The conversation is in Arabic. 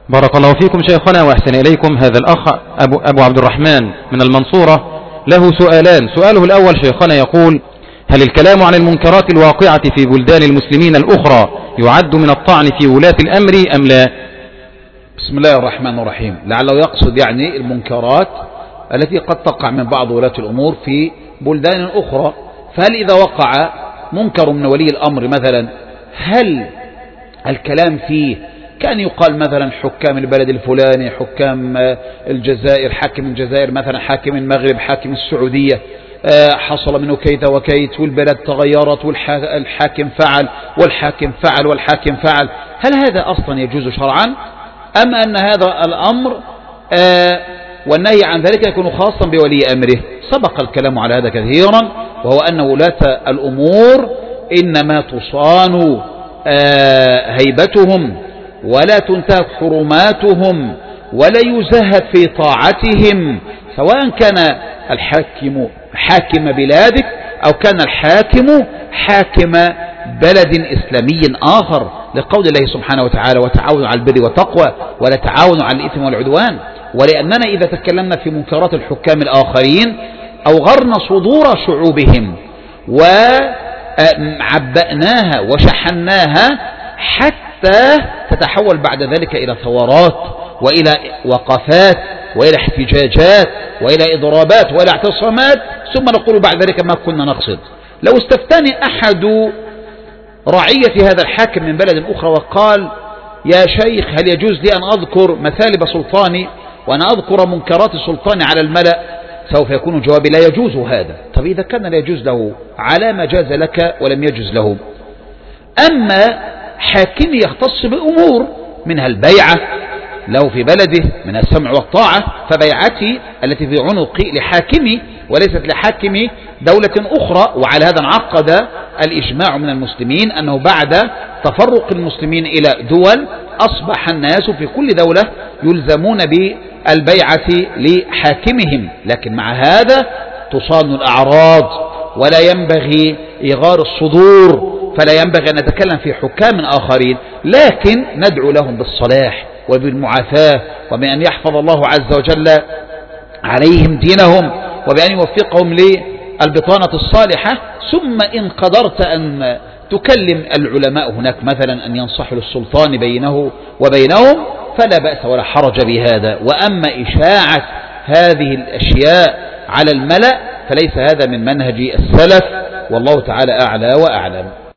بارك الله فيكم شيخنا وأحسن إليكم. هذا الأخ أبو عبد الرحمن من المنصورة له سؤالان. سؤاله الأول شيخنا يقول: هل الكلام عن المنكرات الواقعة في بلدان المسلمين الأخرى يعد من الطعن في ولاة الأمر أم لا؟ بسم الله الرحمن الرحيم. لعله يقصد يعني المنكرات التي قد تقع من بعض ولاة الأمور في بلدان أخرى، فهل إذا وقع منكر من ولي الأمر مثلا هل الكلام فيه كان يقال مثلا حكام البلد الفلاني، حكام الجزائر، حاكم الجزائر مثلا، حاكم المغرب، حاكم السعودية، حصل منه كيت وكيت والبلد تغيرت والحاكم فعل والحاكم فعل والحاكم فعل، هل هذا أصلا يجوز شرعا أم أن هذا الأمر والنهي عن ذلك يكون خاصا بولي أمره؟ سبق الكلام على هذا كثيرا، وهو أن ولاة الأمور إنما تصان هيبتهم ولا تنتهك حرماتهم ولا يزهد في طاعتهم، سواء كان الحاكم حاكم بلادك أو كان الحاكم حاكم بلد إسلامي آخر، لقول الله سبحانه وتعالى: وتعاونوا على البر والتقوى ولا تعاونوا على الإثم والعدوان. ولأننا إذا تكلمنا في منكرات الحكام الآخرين أوغرنا صدور شعوبهم وعبأناها وشحناها حتى تتحول بعد ذلك إلى ثورات وإلى وقفات وإلى احتجاجات وإلى إضرابات وإلى اعتصامات، ثم نقول بعد ذلك ما كنا نقصد. لو استفتاني أحد رعية هذا الحاكم من بلد أخرى وقال: يا شيخ هل يجوز لي أن أذكر مثالب سلطاني وأن أذكر منكرات سلطاني على الملأ؟ سوف يكون جوابي: لا يجوز هذا. طب إذا كان لا يجوز له على ما جاز لك ولم يجوز له؟ أما حاكم يختص بأمور منها البيعة له في بلده، من السمع والطاعة، فبيعتي التي في عنقي لحاكمي وليست لحاكم دولة أخرى. وعلى هذا انعقد الإجماع من المسلمين أنه بعد تفرق المسلمين إلى دول أصبح الناس في كل دولة يلزمون بالبيعة لحاكمهم، لكن مع هذا تصان الأعراض ولا ينبغي إغار الصدور، فلا ينبغي أن نتكلم في حكام آخرين، لكن ندعو لهم بالصلاح وبالمعافاة وبأن يحفظ الله عز وجل عليهم دينهم وبأن يوفقهم للبطانة الصالحة. ثم إن قدرت أن تكلم العلماء هناك مثلا أن ينصحوا للسلطان بينه وبينهم فلا بأس ولا حرج بهذا. وأما إشاعة هذه الأشياء على الملأ فليس هذا من منهج السلف، والله تعالى أعلى وأعلم.